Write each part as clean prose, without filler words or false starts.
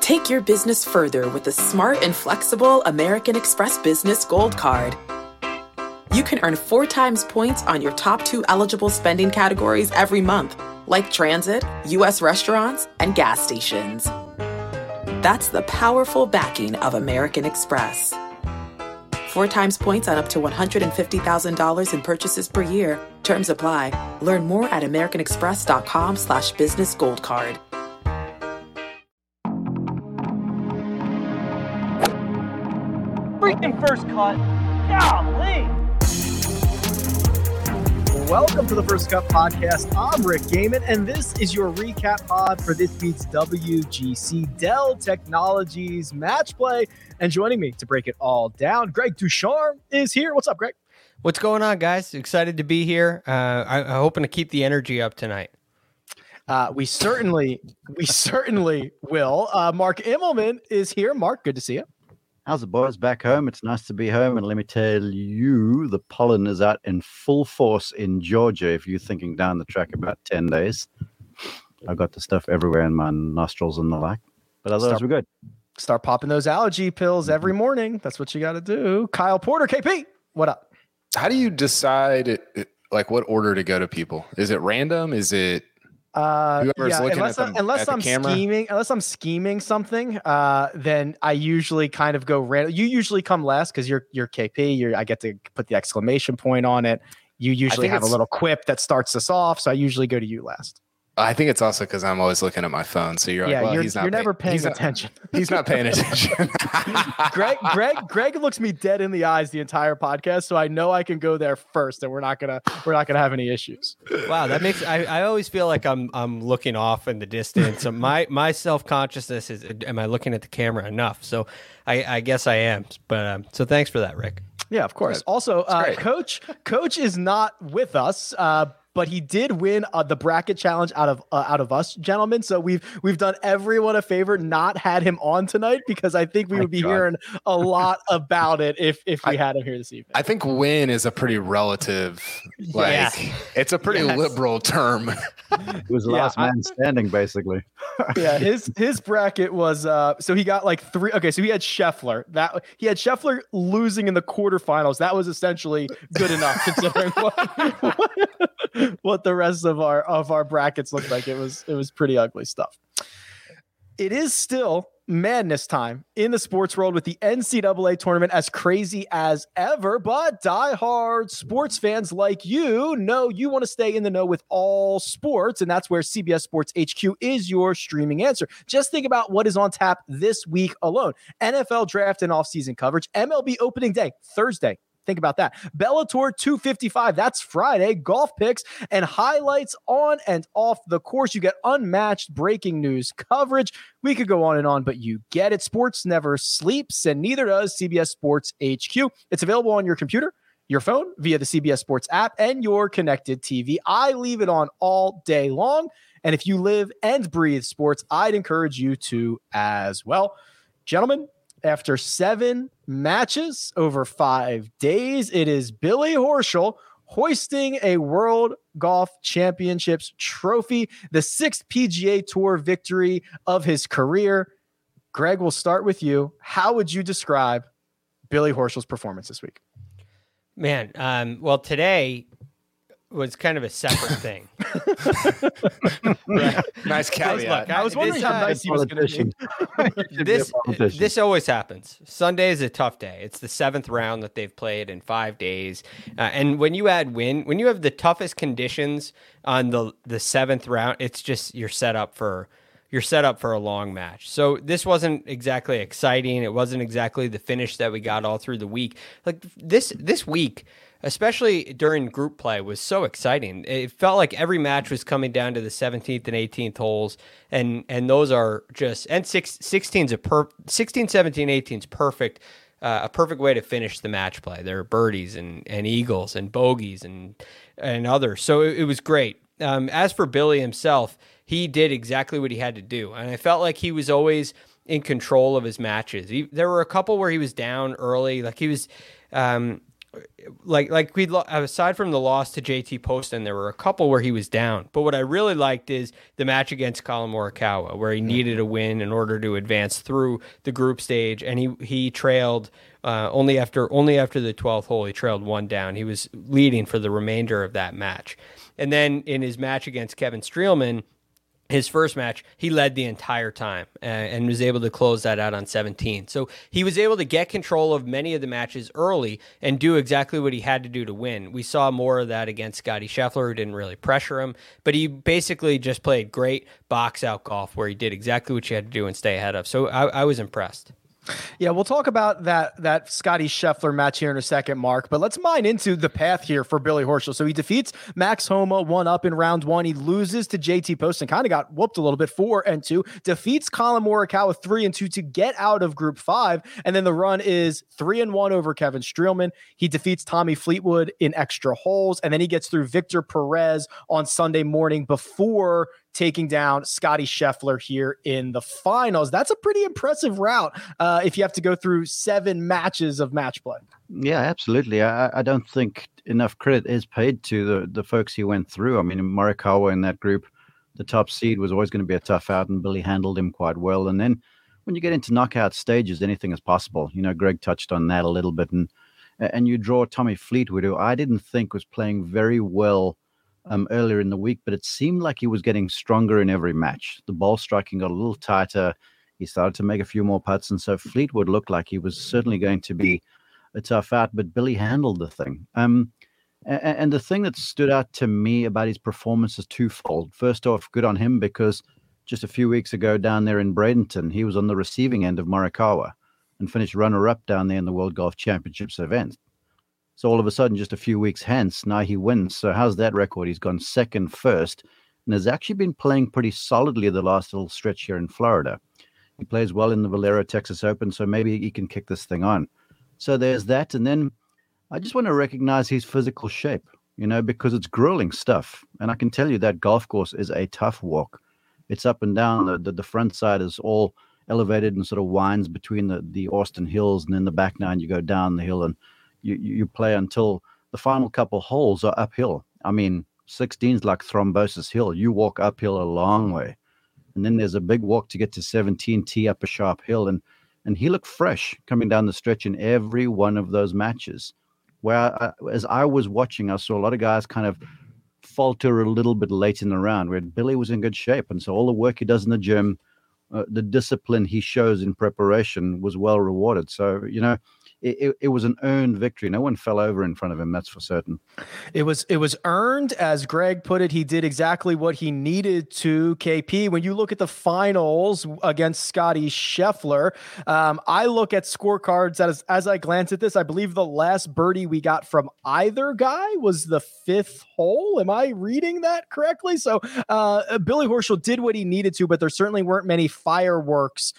Take your business further with the smart and flexible American Express Business Gold Card. You can earn 4 times points on your top 2 eligible spending categories every month, like transit, U.S. restaurants, and gas stations. That's the powerful backing of American Express. 4 times points on up to $150,000 in purchases per year. Terms apply. Learn more at americanexpress.com/businessgoldcard. Freaking first cut. Golly. Welcome to the First Cut Podcast. I'm Rick Gaiman, and this is your recap pod for this week's WGC Dell Technologies match play. And joining me to break it all down, Greg Ducharme is here. What's up, Greg? What's going on, guys? Excited to be here. I'm hoping to keep the energy up tonight. We certainly will. Mark Immelman is here. Mark, good to see you. How's it, boys? Back home. It's nice to be home. And let me tell you, the pollen is out in full force in Georgia. If you're thinking down the track about 10 days, I've got the stuff everywhere in my nostrils and the like. But otherwise, we're good. Start popping those allergy pills every morning. That's what you got to do. Kyle Porter, KP, what up? How do you decide, like, what order to go to people? Is it random? Is it whoever's looking at them unless at the camera? Unless I'm scheming something, then I usually kind of go random. You usually come last because you're KP. I get to put the exclamation point on it. You usually have a little quip that starts us off, so I usually go to you last. I think it's also because I'm always looking at my phone. So you're like, well, you're never paying attention. He's not paying attention. Greg looks me dead in the eyes the entire podcast, so I know I can go there first, and we're not gonna have any issues. Wow, that makes I always feel like I'm looking off in the distance. So my self-consciousness is, am I looking at the camera enough? So I guess I am. But so thanks for that, Rick. Yeah, of course. Also, Coach is not with us. But he did win the bracket challenge out of us, gentlemen. So we've done everyone a favor, not had him on tonight, because I think we would be hearing a lot about it if we had him here this evening. I think win is a pretty relative, it's a pretty liberal term. It was last man standing, basically. Yeah, his bracket was so he got like 3. Okay, so he had Scheffler. He had Scheffler losing in the quarterfinals. That was essentially good enough considering what the rest of our brackets looked like. It was pretty ugly stuff. It is still madness time in the sports world with the NCAA tournament as crazy as ever, but diehard sports fans like you know you want to stay in the know with all sports, and that's where CBS Sports HQ is your streaming answer. Just think about what is on tap this week alone. NFL draft and offseason coverage, MLB opening day, Thursday. Think about that. Bellator 255, that's Friday. Golf picks and highlights on and off the course. You get unmatched breaking news coverage. We could go on and on, but you get it. Sports never sleeps, and neither does CBS Sports HQ. It's available on your computer, your phone, via the CBS Sports app, and your connected TV. I leave it on all day long, and if you live and breathe sports, I'd encourage you to as well. Gentlemen, after 7 matches over 5 days, it is Billy Horschel hoisting a World Golf Championships trophy, the 6th PGA Tour victory of his career. Greg, we'll start with you. How would you describe Billy Horschel's performance this week? Man, well, today was kind of a separate thing. Nice caveat. Look, I was wondering how nice he was going to be. This always happens. Sunday is a tough day. It's the 7th round that they've played in 5 days. And when you add when you have the toughest conditions on the 7th round, it's just you're set up for a long match. So this wasn't exactly exciting. It wasn't exactly the finish that we got all through the week. Like this week, especially during group play, was so exciting. It felt like every match was coming down to the 17th and 18th holes, and those are just, and 16, 17, 18 is perfect. A perfect way to finish the match play. There are birdies and eagles and bogeys and others. So it was great. As for Billy himself, he did exactly what he had to do, and I felt like he was always in control of his matches. There were a couple where he was down early, like he was aside from the loss to JT Poston, there were a couple where he was down. But what I really liked is the match against Colin Morikawa, where he needed a win in order to advance through the group stage, and he trailed only after the 12th hole. He trailed one down. He was leading for the remainder of that match, and then in his match against Kevin Streelman, his first match, he led the entire time and was able to close that out on 17. So he was able to get control of many of the matches early and do exactly what he had to do to win. We saw more of that against Scotty Scheffler, who didn't really pressure him, but he basically just played great box-out golf where he did exactly what you had to do and stay ahead of. So I was impressed. Yeah, we'll talk about that Scotty Scheffler match here in a second, Mark, but let's mine into the path here for Billy Horschel. So he defeats Max Homa 1-up in round 1. He loses to JT Poston, kind of got whooped a little bit, 4-2, defeats Colin Morikawa 3-2 to get out of group 5. And then the run is 3-1 over Kevin Streelman. He defeats Tommy Fleetwood in extra holes. And then he gets through Victor Perez on Sunday morning before taking down Scotty Scheffler here in the finals. That's a pretty impressive route if you have to go through 7 matches of match play. Yeah, absolutely. I don't think enough credit is paid to the folks he went through. I mean, Morikawa in that group, the top seed was always going to be a tough out, and Billy handled him quite well. And then when you get into knockout stages, anything is possible. You know, Greg touched on that a little bit. And you draw Tommy Fleetwood, who I didn't think was playing very well earlier in the week, but it seemed like he was getting stronger in every match. The ball striking got a little tighter. He started to make a few more putts, and so Fleetwood looked like he was certainly going to be a tough out, but Billy handled the thing. And the thing that stood out to me about his performance is twofold. First off, good on him, because just a few weeks ago down there in Bradenton, he was on the receiving end of Morikawa and finished runner-up down there in the World Golf Championships event. So all of a sudden, just a few weeks hence, now he wins. So how's that record? He's gone second first and has actually been playing pretty solidly the last little stretch here in Florida. He plays well in the Valero Texas Open, so maybe he can kick this thing on. So there's that. And then I just want to recognize his physical shape, you know, because it's grueling stuff. And I can tell you that golf course is a tough walk. It's up and down. The front side is all elevated and sort of winds between the Austin Hills, and then the back nine, you go down the hill and you play until the final couple holes are uphill. I mean, 16's like Thrombosis Hill. You walk uphill a long way. And then there's a big walk to get to 17, tee up a sharp hill. And he looked fresh coming down the stretch in every one of those matches. Where as I was watching, I saw a lot of guys kind of falter a little bit late in the round, where Billy was in good shape. And so all the work he does in the gym, the discipline he shows in preparation was well rewarded. So, you know, it was an earned victory. No one fell over in front of him, that's for certain. It was earned, as Greg put it. He did exactly what he needed to. KP, when you look at the finals against Scotty Scheffler, I look at scorecards as I glance at this. I believe the last birdie we got from either guy was the 5th hole. Am I reading that correctly? So Billy Horschel did what he needed to, but there certainly weren't many fireworks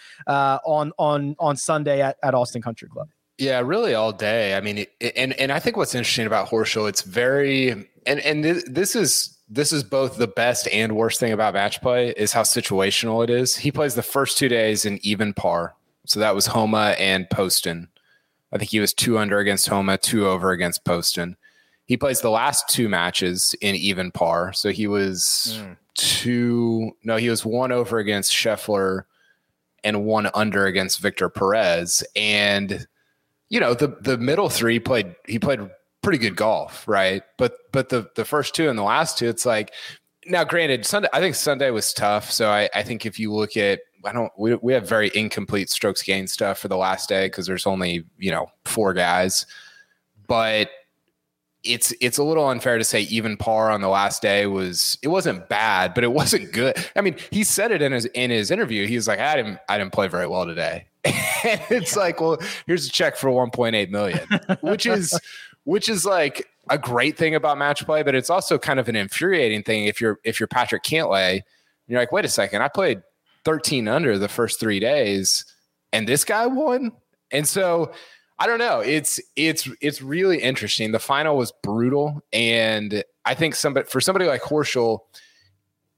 on Sunday at Austin Country Club. Yeah, really all day. I mean, and I think what's interesting about Horschel, it's very, and this is both the best and worst thing about match play is how situational it is. He plays the first 2 days in even par. So that was Homa and Poston. I think he was 2 under against Homa, 2 over against Poston. He plays the last 2 matches in even par. So he was he was 1 over against Scheffler and 1 under against Victor Perez. And you know, the middle 3 he played pretty good golf, right? But the first 2 and the last 2, it's like, now granted, I think Sunday was tough. So I think if you look at, we have very incomplete strokes gained stuff for the last day because there's only, 4 guys, but it's a little unfair to say even par on the last day it wasn't bad, but it wasn't good. I mean, he said it in his interview. He was like, I didn't play very well today. And it's like, well, here's a check for $1.8 million, which is like a great thing about match play, but it's also kind of an infuriating thing if you're Patrick Cantlay. You're like, wait a second, I played 13 under the first 3 days, and this guy won. And so I don't know. It's really interesting. The final was brutal, and I think for somebody like Horschel,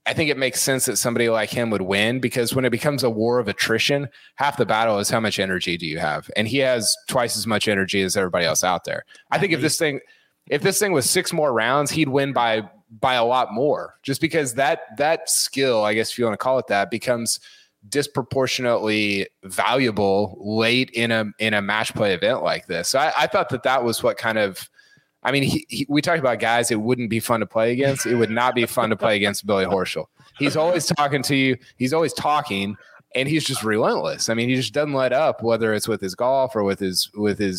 I think it makes sense that somebody like him would win, because when it becomes a war of attrition, half the battle is how much energy do you have? And he has twice as much energy as everybody else out there. I think if this thing was 6 more rounds, he'd win by a lot more, just because that skill, I guess if you want to call it that, becomes disproportionately valuable late in a match play event like this. So I thought that was what kind of, I mean, we talked about guys it wouldn't be fun to play against. It would not be fun to play against Billy Horschel. He's always talking to you. He's always talking, and he's just relentless. I mean, he just doesn't let up, whether it's with his golf or with his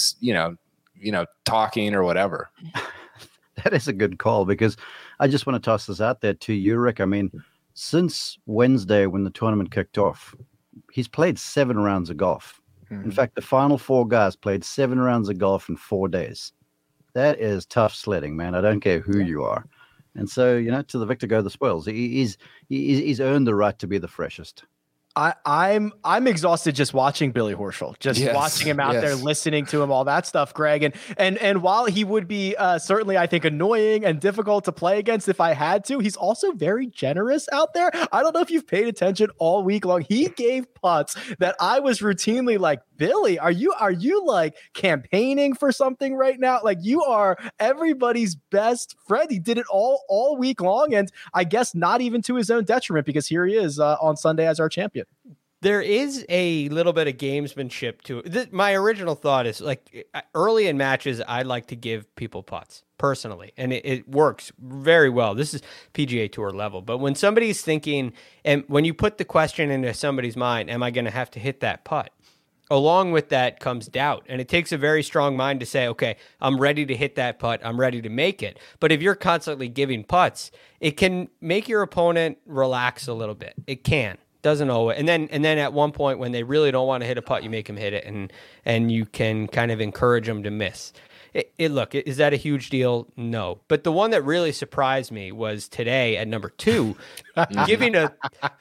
talking or whatever. That is a good call, because I just want to toss this out there to you, Rick. I mean, since Wednesday when the tournament kicked off, he's played 7 rounds of golf. Mm-hmm. In fact, the final 4 guys played 7 rounds of golf in 4 days. That is tough sledding, man. I don't care who you are. And so, to the victor go the spoils. He's earned the right to be the freshest. I'm exhausted just watching Billy Horschel, watching him out there, listening to him, all that stuff, Greg. And while he would be certainly, I think, annoying and difficult to play against if I had to, he's also very generous out there. I don't know if you've paid attention all week long. He gave putts that I was routinely like, Billy, are you like campaigning for something right now? Like, you are everybody's best friend. He did it all week long, and I guess not even to his own detriment, because here he is on Sunday as our champion. There is a little bit of gamesmanship to it. My original thought is, like, early in matches, I like to give people putts personally, and it works very well. This is PGA Tour level. But when somebody's thinking, and when you put the question into somebody's mind, am I going to have to hit that putt? Along with that comes doubt. And it takes a very strong mind to say, okay, I'm ready to hit that putt. I'm ready to make it. But if you're constantly giving putts, it can make your opponent relax a little bit. It can. Doesn't always. And then at one point when they really don't want to hit a putt, you make them hit it, and you can kind of encourage them to miss. Look, is that a huge deal? No. But the one that really surprised me was today at number 2, giving a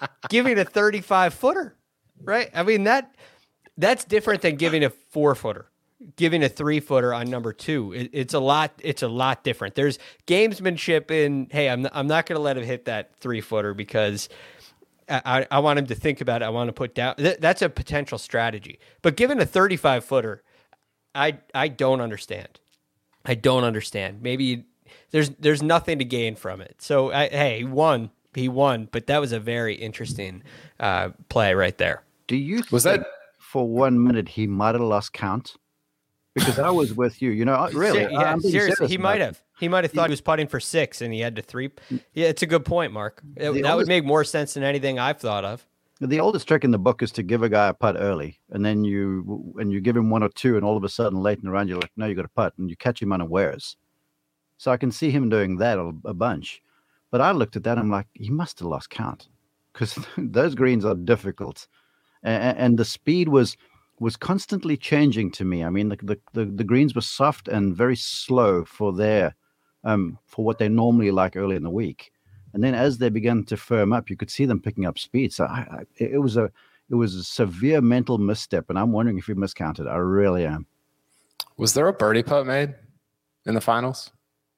35-footer, right? I mean, that's different than giving a 4-footer. Giving a 3-footer on number 2, it's a lot different. There's gamesmanship in, hey, I'm not going to let him hit that 3-footer because I want him to think about it. I want to put down. That's a potential strategy. But given a 35-footer, I don't understand. I don't understand. Maybe there's nothing to gain from it. So he won, but that was a very interesting play right there. Do you think for 1 minute he might have lost count? Because I was with you, really. Yeah, seriously, he might have. He might have thought he was putting for 6 and he had to 3. Yeah, it's a good point, Mark. That would make more sense than anything I've thought of. The oldest trick in the book is to give a guy a putt early, and then you give him 1 or 2, and all of a sudden, late in the round, you're like, no, you got a putt, and you catch him unawares. So I can see him doing that a bunch. But I looked at that, and I'm like, he must have lost count, because those greens are difficult, and the speed was constantly changing to me. I mean, the greens were soft and very slow for what they normally like early in the week. And then as they began to firm up, you could see them picking up speed. So it was a severe mental misstep, and I'm wondering if he miscounted. I really am. Was there a birdie putt made in the finals?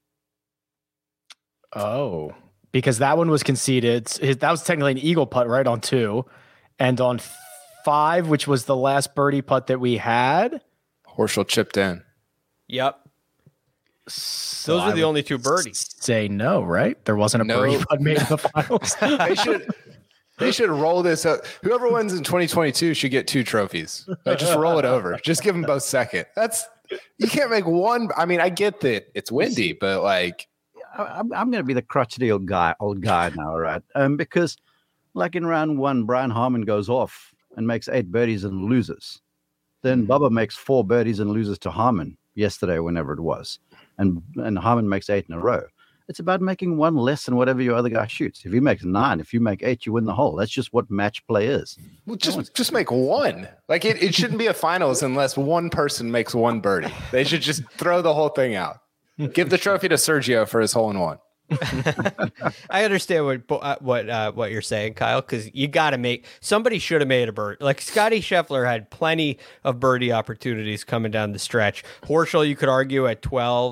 Oh, because that one was conceded. That was technically an eagle putt right on 2, and on 5, which was the last birdie putt that we had, Horschel chipped in. Yep. So those are the only 2 birdies. Say no, right? There wasn't a birdie putt made in the finals. They should roll this up. Whoever wins in 2022 should get 2 trophies. Just roll it over. Just give them both second. You can't make one. I mean, I get that it's windy, but like, I'm going to be the crotchety old guy now, right? Because like in round 1, Brian Harman goes off and makes 8 birdies and loses. Then Bubba makes 4 birdies and loses to Harman yesterday, whenever it was. And Harman makes 8 in a row. It's about making 1 less than whatever your other guy shoots. If he makes 9, if you make 8, you win the hole. That's just what match play is. Well, just make 1. Like it shouldn't be a finals unless one person makes 1 birdie. They should just throw the whole thing out. Give the trophy to Sergio for his hole in 1. I understand what you're saying, Kyle, because you got to somebody should have made a birdie. Like Scotty Scheffler had plenty of birdie opportunities coming down the stretch. Horschel, you could argue at 12.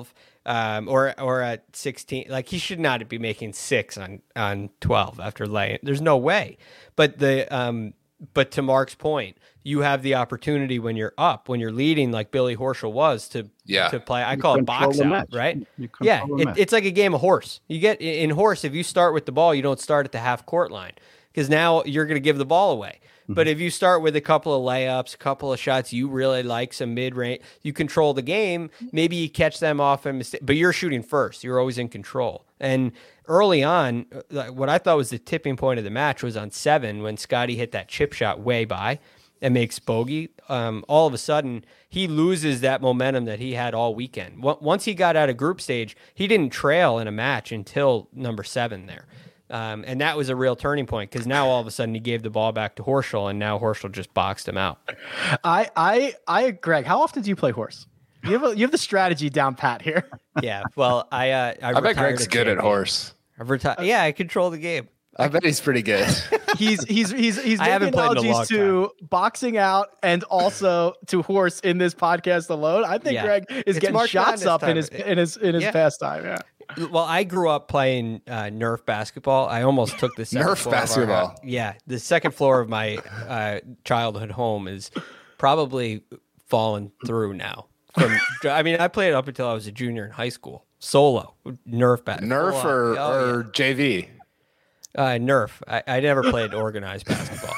or at 16. Like, he should not be making 6 on 12 after laying. There's no way. But but to Mark's point, you have the opportunity when you're up, when you're leading, like Billy Horschel was, to play. I call it box out, right? Yeah, it's like a game of horse. You get in horse, if you start with the ball, you don't start at the half court line, because now you're going to give the ball away. But if you start with a couple of layups, a couple of shots you really like, some mid-range, you control the game. Maybe you catch them off a mistake, but you're shooting first. You're always in control. And early on, what I thought was the tipping point of the match was on 7 when Scotty hit that chip shot way by and makes bogey. All of a sudden, he loses that momentum that he had all weekend. Once he got out of group stage, he didn't trail in a match until number 7 there. And that was a real turning point, because now all of a sudden he gave the ball back to Horschel, and now Horschel just boxed him out. Greg, how often do you play horse? You have the strategy down pat here. Yeah, well, I bet Greg's good at horse. I've retired. Yeah, I control the game. I bet he's pretty good. He's I haven't played in a long to boxing out and also to horse in this podcast alone. I think Greg is getting March shots up in his pastime. Yeah. Well, I grew up playing Nerf basketball. I almost took the second Nerf floor basketball. The second floor of my childhood home is probably fallen through now. I played up until I was a junior in high school. Solo Nerf basketball. Nerf or JV? Nerf. I never played organized basketball.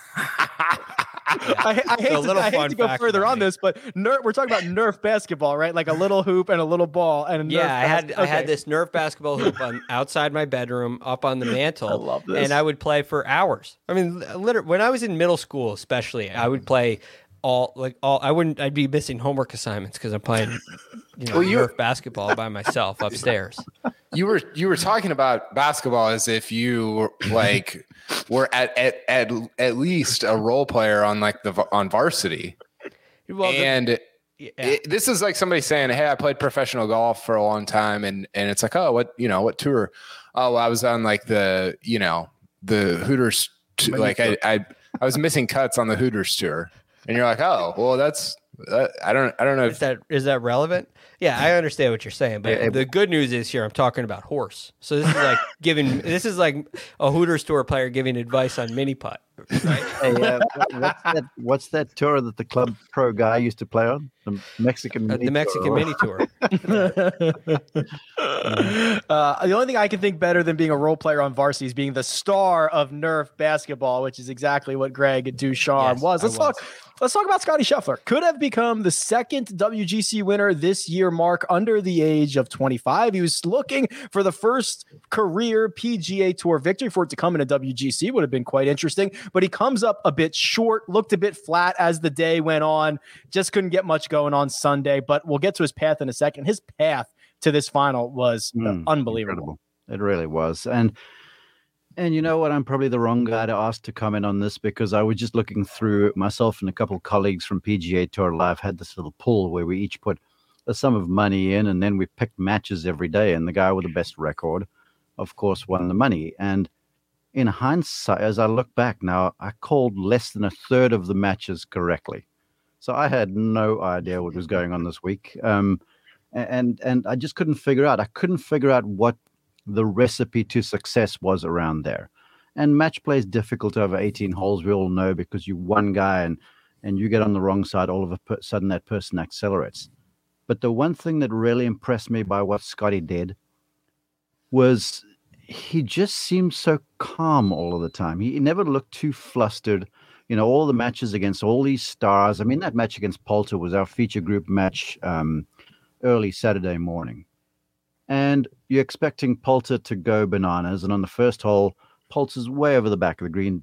I hate to go further on this, but we're talking about Nerf basketball, right? Like a little hoop and a little ball. And I had this Nerf basketball hoop outside my bedroom, up on the mantle. I love this. And I would play for hours. I mean, literally, when I was in middle school, especially, I would play I'd be missing homework assignments because I'm playing Nerf basketball by myself upstairs. You were talking about basketball as if you were at least a role player on on varsity. Well, this is like somebody saying, "Hey, I played professional golf for a long time," and it's like, "Oh, what tour?" "Oh, well, I was on the Hooters. I was missing cuts on the Hooters tour." And you're like, "Oh, well, that's I don't know if is that relevant." Yeah, I understand what you're saying, but the good news is here I'm talking about horse. So this is like a Hooters tour player giving advice on mini putt. Right? Hey, what's that tour that the Club Pro guy used to play on? The Mexican Mini Tour. The only thing I can think better than being a role player on varsity is being the star of Nerf basketball, which is exactly what Greg Ducharme was. Let's talk about Scotty Scheffler. Could have become the second WGC winner this year, Mark, under the age of 25. He was looking for the first career PGA Tour victory. For it to come in a WGC would have been quite interesting, but he comes up a bit short, looked a bit flat as the day went on, just couldn't get much going on Sunday, but we'll get to his path in a second. His path to this final was unbelievable. Incredible. It really was. And you know what? I'm probably the wrong guy to ask to comment on this, because I was just looking through, myself and a couple of colleagues from PGA Tour Live had this little pool where we each put a sum of money in, and then we picked matches every day. And the guy with the best record, of course, won the money. And in hindsight, as I look back now, I called less than a third of the matches correctly. So I had no idea what was going on this week. And I just couldn't figure out. I couldn't figure out what the recipe to success was around there. And match play is difficult over 18 holes, we all know, because you one guy and you get on the wrong side, all of a sudden that person accelerates. But the one thing that really impressed me by what Scotty did was he just seemed so calm all of the time. He never looked too flustered. All the matches against all these stars. I mean, that match against Poulter was our feature group match early Saturday morning. And you're expecting Poulter to go bananas. And on the first hole, Poulter's way over the back of the green,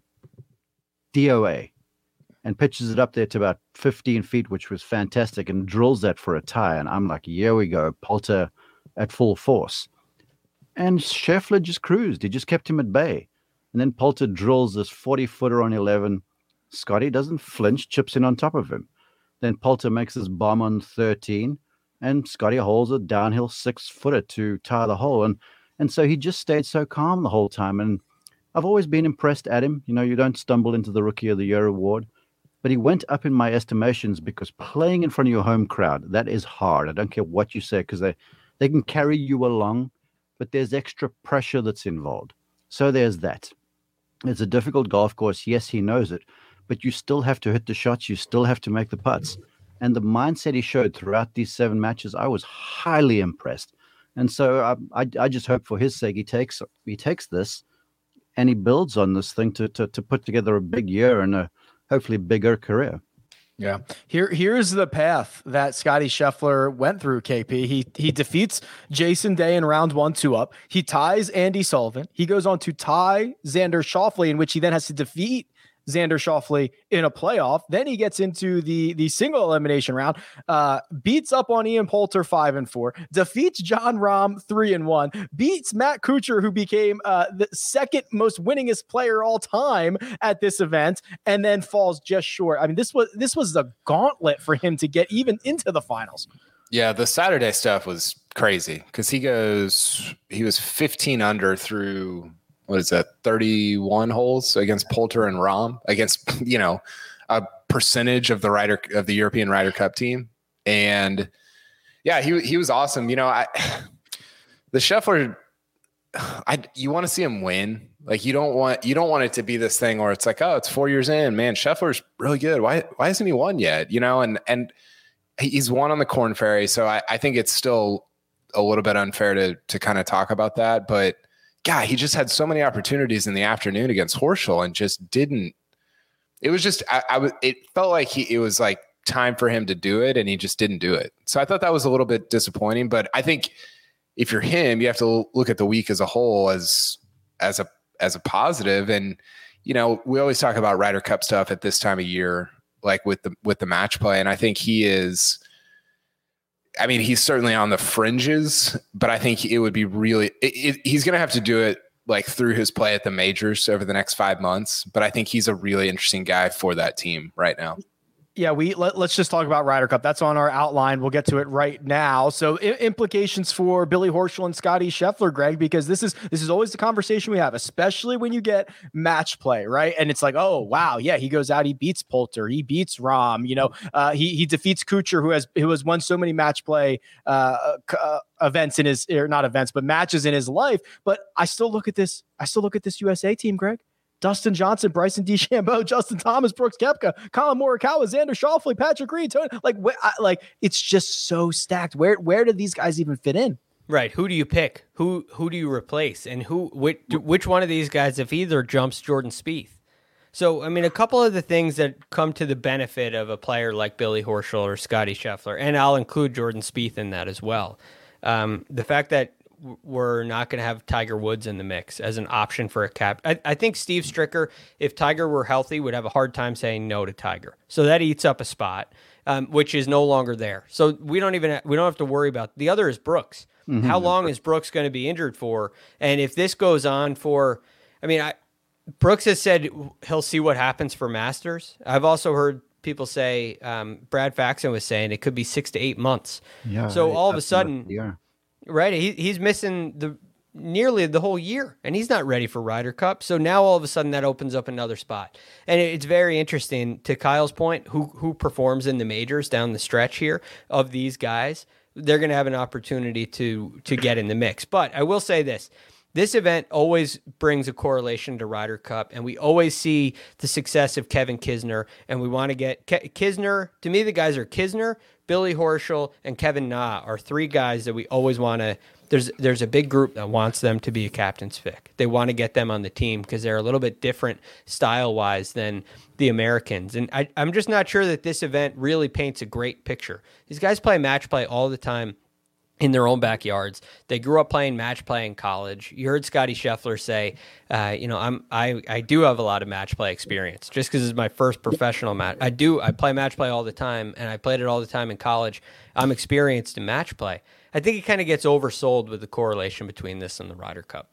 DOA, and pitches it up there to about 15 feet, which was fantastic, and drills that for a tie. And I'm like, here we go, Poulter at full force. And Scheffler just cruised. He just kept him at bay. And then Poulter drills this 40-footer on 11. Scotty doesn't flinch, chips in on top of him. Then Poulter makes this bomb on 13. And Scotty holds a downhill 6-footer to tie the hole. And so he just stayed so calm the whole time. And I've always been impressed at him. You don't stumble into the Rookie of the Year award. But he went up in my estimations because playing in front of your home crowd, that is hard. I don't care what you say, because They can carry you along, but there's extra pressure that's involved. So there's that. It's a difficult golf course. Yes, he knows it, but you still have to hit the shots. You still have to make the putts. And the mindset he showed throughout these 7 matches, I was highly impressed. And so I just hope for his sake he takes this and he builds on this thing to put together a big year and a hopefully bigger career. Yeah. Here's the path that Scottie Scheffler went through, KP. He defeats Jason Day in round 1, 2 up. He ties Andy Sullivan. He goes on to tie Xander Schauffele, in which he then has to defeat Xander Schauffele in a playoff. Then he gets into the single elimination round, beats up on Ian Poulter 5-4, defeats John Rahm 3-1, beats Matt Kuchar, who became the second most winningest player all time at this event, and then falls just short. I mean, this was the gauntlet for him to get even into the finals. Yeah, the Saturday stuff was crazy because he was 15 under through, what is that, 31 holes against Poulter and Rahm, against, a percentage of the European Ryder Cup team. And yeah, he was awesome. The Scheffler, you want to see him win. Like you don't want it to be this thing where it's like, oh, it's 4 years in, man, Scheffler's really good. Why hasn't he won yet? And he's won on the Korn Ferry. So I think it's still a little bit unfair to kind of talk about that, but God, he just had so many opportunities in the afternoon against Horschel and just didn't. It was just, it felt like it was like time for him to do it, and he just didn't do it. So I thought that was a little bit disappointing. But I think if you're him, you have to look at the week as a whole as a positive. And we always talk about Ryder Cup stuff at this time of year, like with the match play, and I think he is. I mean, he's certainly on the fringes, but I think it would be really, he's going to have to do it like through his play at the majors over the next 5 months. But I think he's a really interesting guy for that team right now. Yeah, let's just talk about Ryder Cup. That's on our outline. We'll get to it right now. So implications for Billy Horschel and Scottie Scheffler, Greg, because this is always the conversation we have, especially when you get match play, right? And it's like, oh wow, yeah, he goes out, he beats Poulter, he beats Rahm, he defeats Kuchar, who has won so many match play events in his, or not events, but matches in his life. But I still look at this USA team, Greg. Dustin Johnson, Bryson DeChambeau, Justin Thomas, Brooks Koepka, Colin Morikawa, Xander Schauffele, Patrick Reed, Tony, it's just so stacked. Where do these guys even fit in? Right. Who do you pick? Who do you replace? And which one of these guys, if either, jumps Jordan Spieth? So, I mean, a couple of the things that come to the benefit of a player like Billy Horschel or Scottie Scheffler, and I'll include Jordan Spieth in that as well. The fact that we're not going to have Tiger Woods in the mix as an option for a cap. I think Steve Stricker, if Tiger were healthy, would have a hard time saying no to Tiger. So that eats up a spot, which is no longer there. So we don't have to worry about. The other is Brooks. Mm-hmm. How long is Brooks going to be injured for? And if this goes on for, Brooks has said he'll see what happens for Masters. I've also heard people say, Brad Faxon was saying it could be 6 to 8 months. Yeah. So all of a sudden, right, he's missing nearly the whole year, and he's not ready for Ryder Cup. So now all of a sudden that opens up another spot. And it's very interesting, to Kyle's point, who performs in the majors down the stretch here of these guys. They're going to have an opportunity to get in the mix. But I will say this. This event always brings a correlation to Ryder Cup, and we always see the success of Kevin Kisner, and we want to get Kisner. To me, the guys are Kisner, Billy Horschel, and Kevin Na are 3 guys that we always want to. There's a big group that wants them to be a captain's pick. They want to get them on the team because they're a little bit different style-wise than the Americans. And I'm just not sure that this event really paints a great picture. These guys play match play all the time in their own backyards. They grew up playing match play in college. You heard Scottie Scheffler say, I do have a lot of match play experience just because it's my first professional match. I play match play all the time, and I played it all the time in college. I'm experienced in match play. I think it kind of gets oversold with the correlation between this and the Ryder Cup.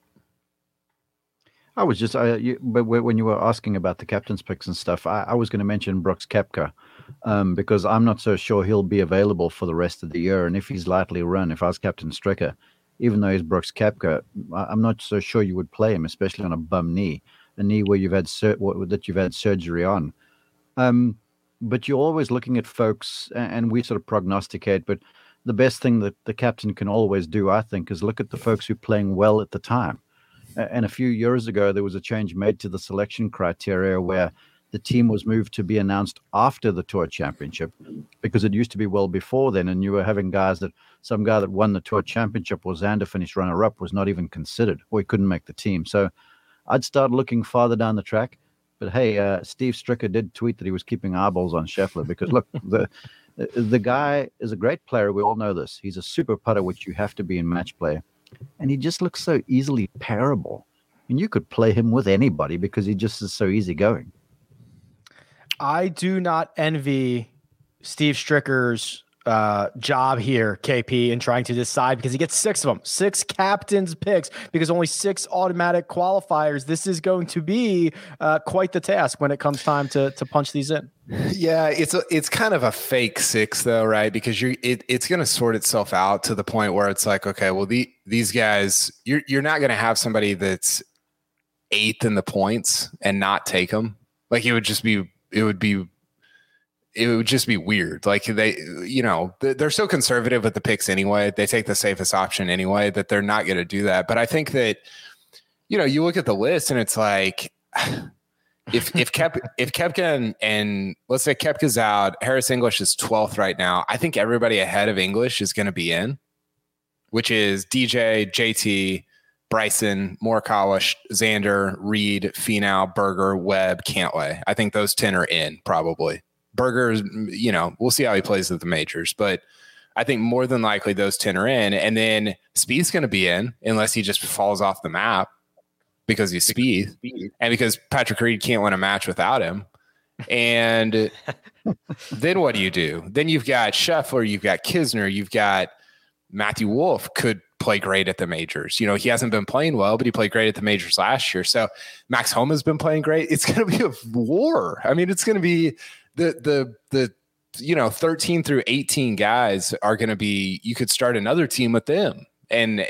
I was just, but when you were asking about the captain's picks and stuff, I was going to mention Brooks Koepka. Because I'm not so sure he'll be available for the rest of the year. And if he's lightly run, if I was Captain Stricker, even though he's Brooks Koepka, I'm not so sure you would play him, especially on a bum knee, a knee where you've had surgery on. But you're always looking at folks, and we sort of prognosticate, but the best thing that the captain can always do, I think, is look at the folks who are playing well at the time. And a few years ago, there was a change made to the selection criteria where the team was moved to be announced after the Tour Championship, because it used to be well before then. And you were having some guy that won the Tour Championship or Xander finished runner-up was not even considered, or he couldn't make the team. So I'd start looking farther down the track. But hey, Steve Stricker did tweet that he was keeping eyeballs on Scheffler because, look, the guy is a great player. We all know this. He's a super putter, which you have to be in match play. And he just looks so easily pairable. And you could play him with anybody because he just is so easygoing. I do not envy Steve Stricker's job here, KP, in trying to decide, because he gets 6 of them, 6 captain's picks, because only 6 automatic qualifiers. This is going to be quite the task when it comes time to punch these in. Yeah, it's kind of a fake 6 though, right? Because it's going to sort itself out to the point where it's like, okay, well these guys, you're not going to have somebody that's 8th in the points and not take them. Like it would just be weird. Like they're so conservative with the picks anyway. They take the safest option anyway, that they're not going to do that. But I think that, you look at the list and it's like, if Koepka and let's say Koepka's out, Harris English is 12th right now. I think everybody ahead of English is going to be in, which is DJ, JT, Bryson, Morikawa, Xander, Reed, Finau, Berger, Webb, Cantlay. I think those 10 are in probably. Berger's, we'll see how he plays at the majors, but I think more than likely those 10 are in. And then Spieth's going to be in unless he just falls off the map because he's Spieth and because Patrick Reed can't win a match without him. And then what do? Then you've got Scheffler, you've got Kisner, you've got Matthew Wolff could play great at the majors. He hasn't been playing well, but he played great at the majors last year. So Max Homa's been playing great. It's going to be a war. I mean, it's going to be the 13 through 18 guys are going to be, you could start another team with them. And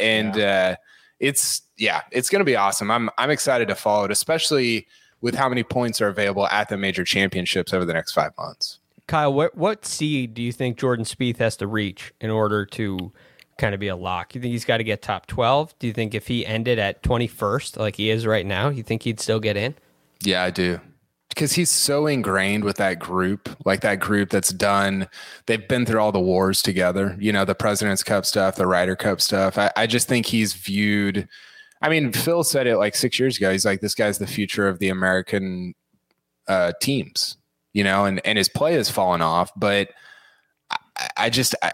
it's going to be awesome. I'm excited to follow it, especially with how many points are available at the major championships over the next 5 months. Kyle, what seed do you think Jordan Spieth has to reach in order to kind of be a lock? You think he's got to get top 12? Do you think if he ended at 21st like he is right now, you think he'd still get in? Yeah, I do. Because he's so ingrained with that group, like that group that's done, they've been through all the wars together, the President's Cup stuff, the Ryder Cup stuff. I just think he's viewed, Phil said it like 6 years ago. He's like, this guy's the future of the American teams, and his play has fallen off, but I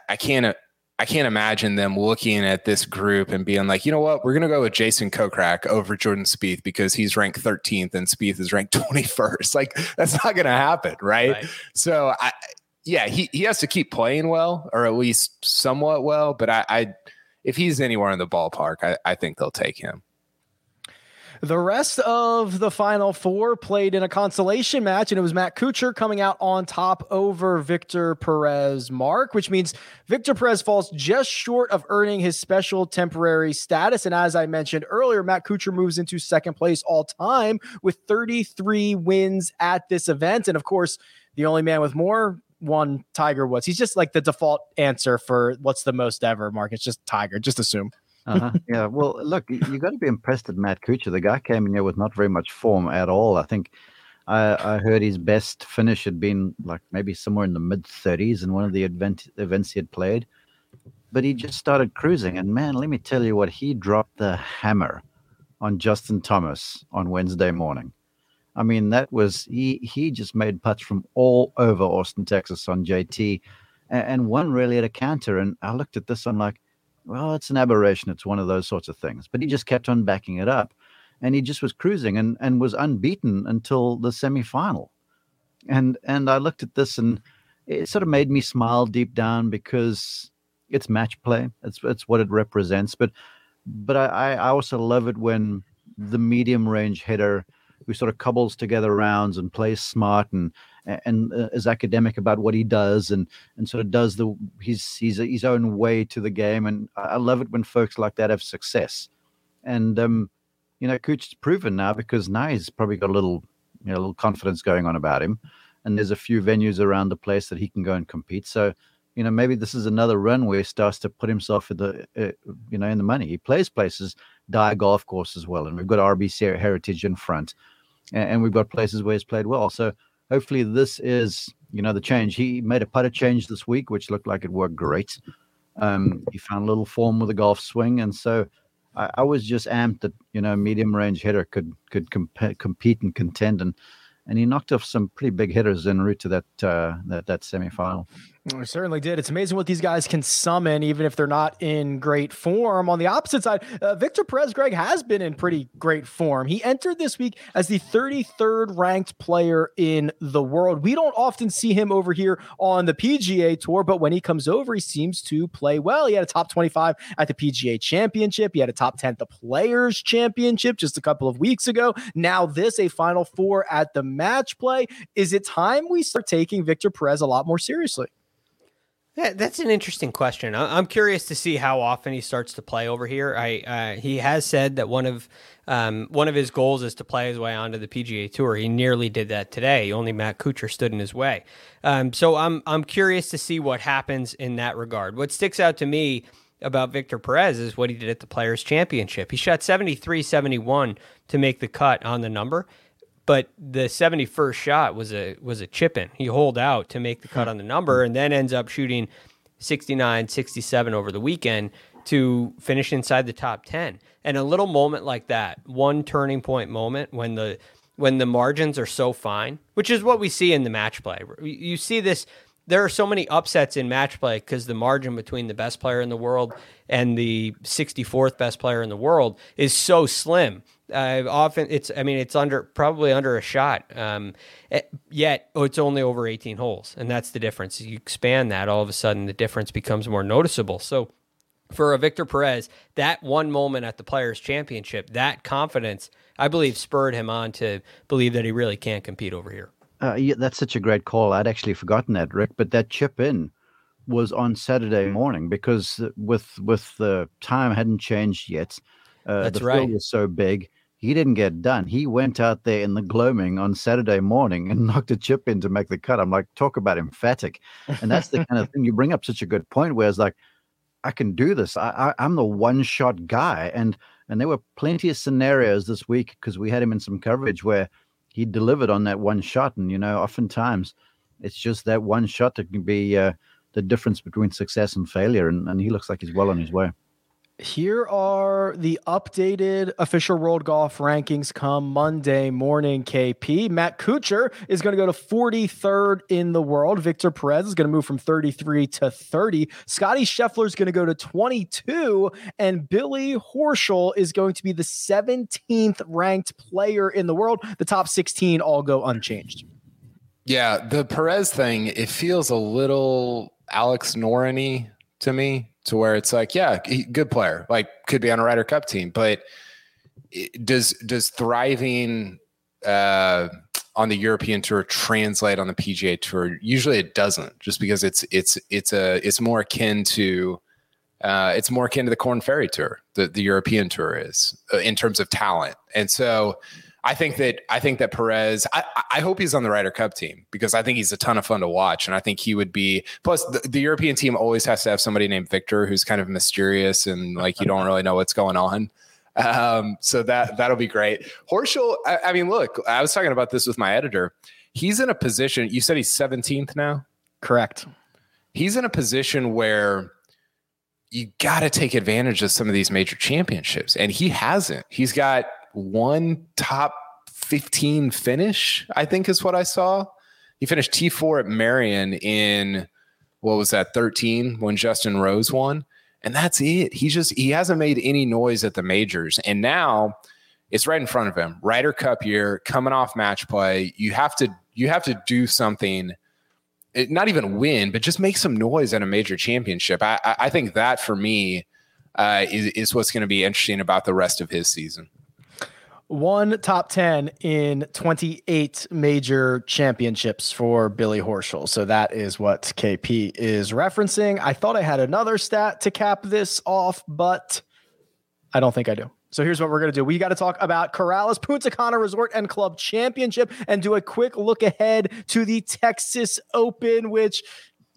can't imagine them looking at this group and being like, you know what, we're going to go with Jason Kokrak over Jordan Spieth because he's ranked 13th and Spieth is ranked 21st. Like that's not going to happen. Right. So he has to keep playing well, or at least somewhat well. But if he's anywhere in the ballpark, I think they'll take him. The rest of the Final Four played in a consolation match, and it was Matt Kuchar coming out on top over Victor Perez Mark, which means Victor Perez falls just short of earning his special temporary status. And as I mentioned earlier, Matt Kuchar moves into second place all time with 33 wins at this event. And of course, the only man with more won, Tiger Woods. He's just like the default answer for what's the most ever, Mark. It's just Tiger. Just assume. Yeah, well, look, you got to be impressed at Matt Kuchar. The guy came in here with not very much form at all. I think I heard his best finish had been like maybe somewhere in the mid-30s in one of the events he had played. But he just started cruising. And, man, let me tell you what, he dropped the hammer on Justin Thomas on Wednesday morning. I mean, that was he just made putts from all over Austin, Texas on JT and one really at a canter. And I looked at this, I'm like, well, it's an aberration. It's one of those sorts of things. But he just kept on backing it up. And he just was cruising and was unbeaten until the semifinal. And I looked at this and it sort of made me smile deep down because it's match play. It's what it represents. But I also love it when the medium range hitter who sort of cobbles together rounds and plays smart and is academic about what he does and sort of does his own way to the game. And I love it when folks like that have success. And, Kuchar's proven now because now he's probably got a little confidence going on about him. And there's a few venues around the place that he can go and compete. So maybe this is another run where he starts to put himself in the, in the money. He plays places, Dyer Golf Course as well, and we've got RBC Heritage in front, and we've got places where he's played well. So hopefully this is, the change. He made a putter change this week, which looked like it worked great. He found a little form with a golf swing, and so I was just amped that medium range hitter could compete and contend, and he knocked off some pretty big hitters en route to that semifinal. We certainly did. It's amazing what these guys can summon, even if they're not in great form. On the opposite side, Victor Perez, Greg, has been in pretty great form. He entered this week as the 33rd ranked player in the world. We don't often see him over here on the PGA Tour, but when he comes over, he seems to play well. He had a top 25 at the PGA Championship. He had a top 10 at the Players Championship just a couple of weeks ago. Now this, a Final Four at the Match Play. Is it time we start taking Victor Perez a lot more seriously? Yeah, that's an interesting question. I'm curious to see how often he starts to play over here. He has said that one of his goals is to play his way onto the PGA Tour. He nearly did that today. Only Matt Kuchar stood in his way. So I'm curious to see what happens in that regard. What sticks out to me about Victor Perez is what he did at the Players Championship. He shot 73-71 to make the cut on the number. But the 71st shot was a chip in. He holed out to make the cut on the number and then ends up shooting 69, 67 over the weekend to finish inside the top 10. And a little moment like that, one turning point moment when the margins are so fine, which is what we see in the match play. You see this, there are so many upsets in match play because the margin between the best player in the world and the 64th best player in the world is so slim. Often it's probably under a shot. Yet it's only over 18 holes, and that's the difference. You expand that, all of a sudden the difference becomes more noticeable. So for a Victor Perez, that one moment at the Players Championship, that confidence, I believe, spurred him on to believe that he really can compete over here. Yeah, that's such a great call. I'd actually forgotten that, Rick, but that chip in was on Saturday morning because with the time hadn't changed yet. That's the right. field was so big. He didn't get done. He went out there in the gloaming on Saturday morning and knocked a chip in to make the cut. I'm like, talk about emphatic. And that's the kind of thing, you bring up such a good point where it's like, I can do this. I'm the one-shot guy. And there were plenty of scenarios this week because we had him in some coverage where he delivered on that one shot. And, oftentimes it's just that one shot that can be the difference between success and failure. And he looks like he's well on his way. Here are the updated official World Golf rankings come Monday morning, KP. Matt Kuchar is going to go to 43rd in the world. Victor Perez is going to move from 33 to 30. Scotty Scheffler is going to go to 22. And Billy Horschel is going to be the 17th ranked player in the world. The top 16 all go unchanged. Yeah, the Perez thing, it feels a little Alex Noren-y to me. To where it's like, yeah, good player, like could be on a Ryder Cup team, but does thriving on the European Tour translate on the PGA Tour? Usually, it doesn't, just because it's more akin to the Korn Ferry Tour. The European Tour is in terms of talent, and so I think that Perez, I hope he's on the Ryder Cup team because I think he's a ton of fun to watch. And I think he would be, plus the European team always has to have somebody named Victor who's kind of mysterious and like, you don't really know what's going on. So that'll be great. Horschel, I mean, look, I was talking about this with my editor. He's in a position, you said he's 17th now? Correct. He's in a position where you got to take advantage of some of these major championships. And he hasn't. He's got one top 15 finish, I think is what I saw. He finished T4 at Marion in, 13 when Justin Rose won. And that's it. He hasn't made any noise at the majors. And now it's right in front of him. Ryder Cup year, coming off match play. You have to do something, not even win, but just make some noise at a major championship. I think that for me is what's going to be interesting about the rest of his season. One top 10 in 28 major championships for Billy Horschel. So that is what KP is referencing. I thought I had another stat to cap this off, but I don't think I do. So here's what we're going to do. We got to talk about Corales Punta Cana Resort and Club Championship and do a quick look ahead to the Texas Open, which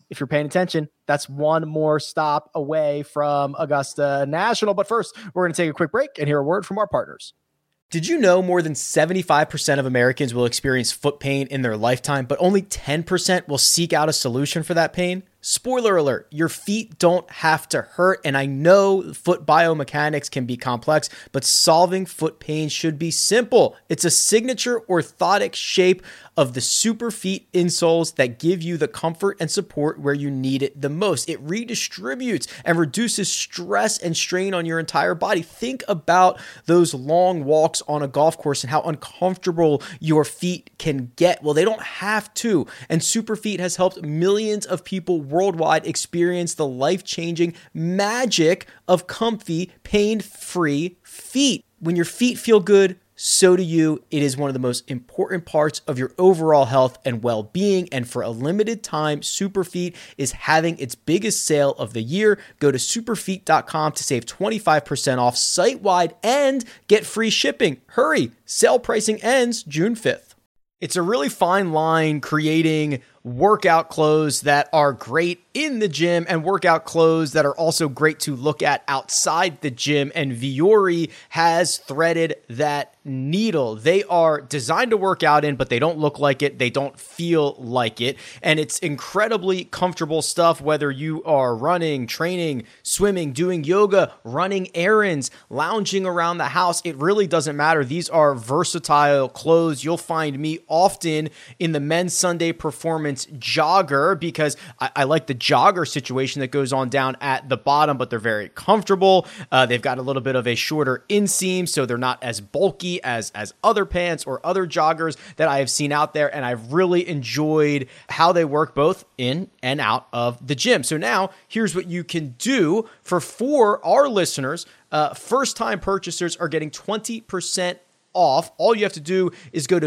if you're paying attention, that's one more stop away from Augusta National. But first, we're going to take a quick break and hear a word from our partners. Did you know more than 75% of Americans will experience foot pain in their lifetime, but only 10% will seek out a solution for that pain? Spoiler alert, your feet don't have to hurt, and I know foot biomechanics can be complex, but solving foot pain should be simple. It's a signature orthotic shape of the Superfeet insoles that give you the comfort and support where you need it the most. It redistributes and reduces stress and strain on your entire body. Think about those long walks on a golf course and how uncomfortable your feet can get. Well, they don't have to, and Superfeet has helped millions of people worldwide experience the life-changing magic of comfy, pain-free feet. When your feet feel good, so do you. It is one of the most important parts of your overall health and well-being. And for a limited time, Superfeet is having its biggest sale of the year. Go to superfeet.com to save 25% off site-wide and get free shipping. Hurry, sale pricing ends June 5th. It's a really fine line creating workout clothes that are great in the gym and workout clothes that are also great to look at outside the gym. And Vuori has threaded that needle. They are designed to work out in, but they don't look like it. They don't feel like it. And it's incredibly comfortable stuff, whether you are running, training, swimming, doing yoga, running errands, lounging around the house. It really doesn't matter. These are versatile clothes. You'll find me often in the men's Sunday performance jogger because I like the jogger situation that goes on down at the bottom, but they're very comfortable. They've got a little bit of a shorter inseam, so they're not as bulky as other pants or other joggers that I have seen out there, and I've really enjoyed how they work both in and out of the gym. So now here's what you can do for our listeners. First-time purchasers are getting 20% off. All you have to do is go to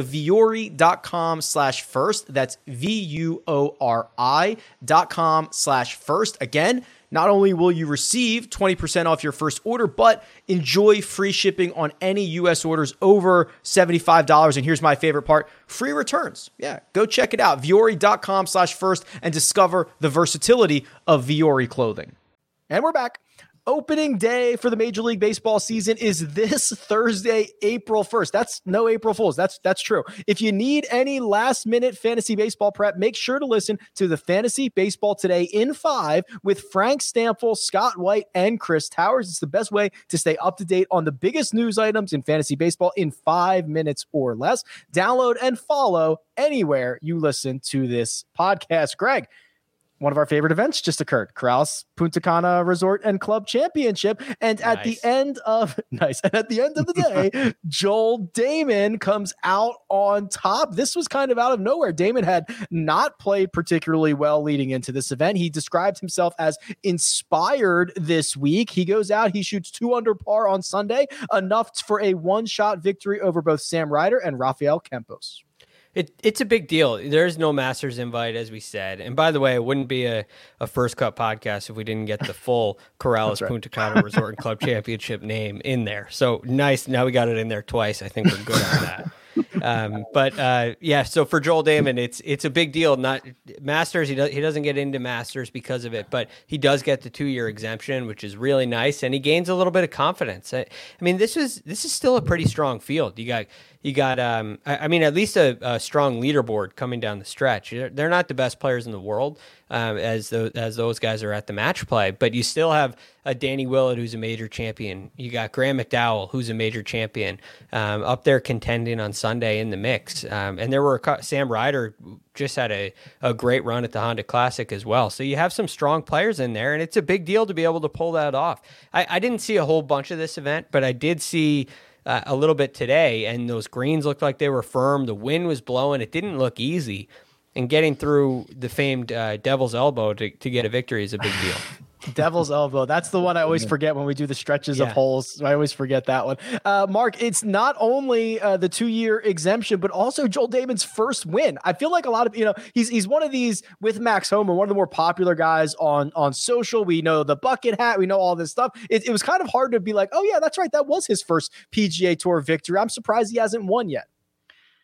vuori.com/first. That's VUORI.com/first. Again, not only will you receive 20% off your first order, but enjoy free shipping on any U.S. orders over $75. And here's my favorite part, free returns. Yeah, go check it out. vuori.com/first and discover the versatility of Vuori clothing. And we're back. Opening day for the Major League Baseball season is this Thursday, April 1st. That's no April Fools. That's true. If you need any last minute fantasy baseball prep, make sure to listen to the Fantasy Baseball Today in 5 with Frank Stampfl, Scott White, and Chris Towers. It's the best way to stay up to date on the biggest news items in fantasy baseball in 5 minutes or less. Download and follow anywhere you listen to this podcast. Greg, one of our favorite events just occurred. Corrales Punta Cana Resort and Club Championship. And at the end of the day, Joel Dahmen comes out on top. This was kind of out of nowhere. Dahmen had not played particularly well leading into this event. He described himself as inspired this week. He goes out, he shoots 2 under par on Sunday, enough for a one-shot victory over both Sam Ryder and Rafael Campos. It's a big deal. There's no Masters invite, as we said. And by the way, it wouldn't be a First Cut podcast if we didn't get the full Corrales Punta Cana Resort and Club Championship name in there. So nice. Now we got it in there twice. I think we're good on that. So for Joel Dahmen, it's a big deal. Not Masters, he doesn't get into Masters because of it, but he does get the 2-year exemption, which is really nice, and he gains a little bit of confidence. I mean, this is still a pretty strong field. You got at least a strong leaderboard coming down the stretch. They're not the best players in the world, as those guys are at the match play, but you still have a Danny Willett who's a major champion. You got Graham McDowell who's a major champion up there contending on Sunday in the mix. And there were Sam Ryder just had a great run at the Honda Classic as well. So you have some strong players in there, and it's a big deal to be able to pull that off. I didn't see a whole bunch of this event, but I did see a little bit today, and those greens looked like they were firm. The wind was blowing. It didn't look easy. And getting through the famed Devil's Elbow to get a victory is a big deal. Devil's Elbow. That's the one I always forget when we do the stretches of holes. I always forget that one. Mark, it's not only the 2-year exemption, but also Joel Dahmen's first win. I feel like a lot of, he's one of these with Max Homer, one of the more popular guys on social. We know the bucket hat. We know all this stuff. It was kind of hard to be like, oh yeah, that's right. That was his first PGA Tour victory. I'm surprised he hasn't won yet.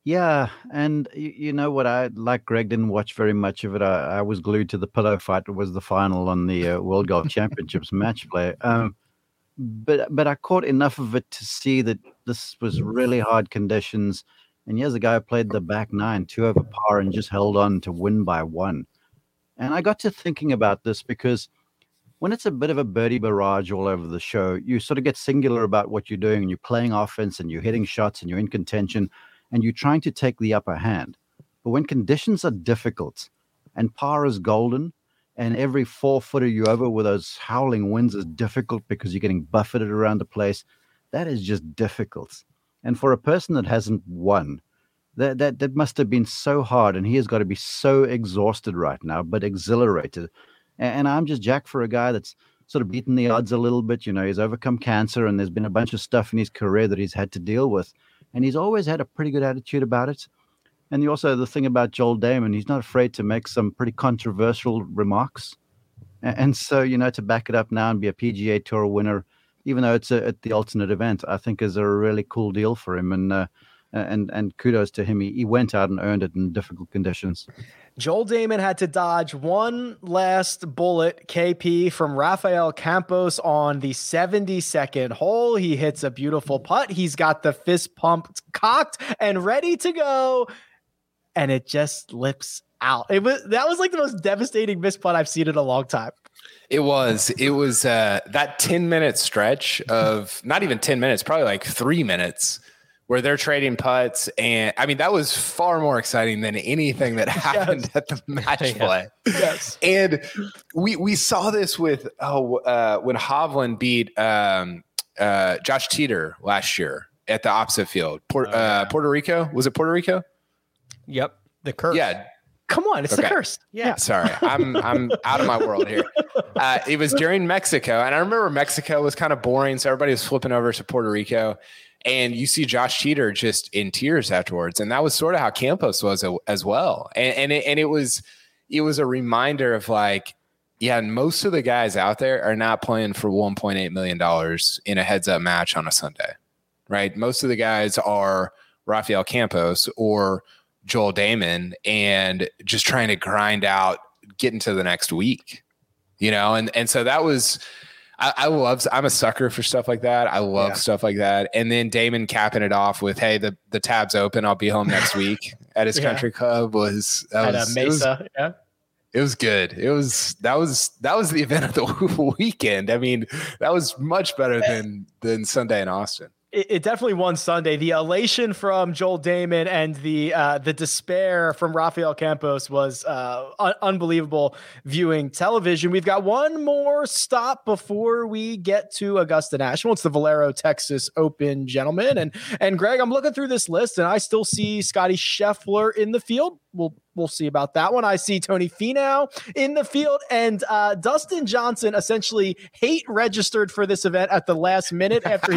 Yeah, and you know what? I like Greg didn't watch very much of it. I was glued to the pillow fight. It was the final on the World Golf Championships match play. But I caught enough of it to see that this was really hard conditions. And here's a guy who played the back nine, 2 over par, and just held on to win by 1. And I got to thinking about this because when it's a bit of a birdie barrage all over the show, you sort of get singular about what you're doing, and you're playing offense, and you're hitting shots, and you're in contention, and you're trying to take the upper hand. But when conditions are difficult and par is golden, and every 4-footer you over with those howling winds is difficult because you're getting buffeted around the place, that is just difficult. And for a person that hasn't won, that must have been so hard, and he has got to be so exhausted right now, but exhilarated. And I'm just Jack for a guy that's sort of beaten the odds a little bit. You know, he's overcome cancer, and there's been a bunch of stuff in his career that he's had to deal with. And he's always had a pretty good attitude about it. And also the thing about Joel Dahmen, he's not afraid to make some pretty controversial remarks. And so, you know, to back it up now and be a PGA Tour winner, even though it's at the alternate event, I think is a really cool deal for him. And kudos to him. He went out and earned it in difficult conditions. Joel Dahmen had to dodge one last bullet, KP, from Rafael Campos on the 72nd hole. He hits a beautiful putt. He's got the fist pump cocked and ready to go, and it just lips out. That was like the most devastating missed putt I've seen in a long time. It was that 10-minute stretch of not even 10 minutes, probably like 3 minutes, where they're trading putts. And I mean, that was far more exciting than anything that happened at the match play. Yes. And we saw this with, when Hovland beat Josh Teeter last year at the opposite field. Puerto Rico. Was it Puerto Rico? Yep. The curse. Yeah. Come on. It's the curse. Yeah. Sorry. I'm out of my world here. It was during Mexico. And I remember Mexico was kind of boring. So everybody was flipping over to Puerto Rico. And you see Josh Teeter just in tears afterwards. And that was sort of how Campos was as well. And it was a reminder of like, yeah, most of the guys out there are not playing for $1.8 million in a heads-up match on a Sunday, right? Most of the guys are Rafael Campos or Joel Dahmen and just trying to grind out, get into the next week, you know? And so that was – I'm a sucker for stuff like that. I love stuff like that. And then Dahmen capping it off with, hey, the tab's open. I'll be home next week at his country club was Mesa. It was good. That was the event of the weekend. I mean, that was much better than Sunday in Austin. It definitely won Sunday. The elation from Joel Dahmen and the despair from Rafael Campos was unbelievable viewing television. We've got one more stop before we get to Augusta National. It's the Valero Texas Open, gentlemen. And Greg, I'm looking through this list, and I still see Scotty Scheffler in the field. We'll see about that one. I see Tony Finau in the field, and Dustin Johnson essentially hate registered for this event at the last minute after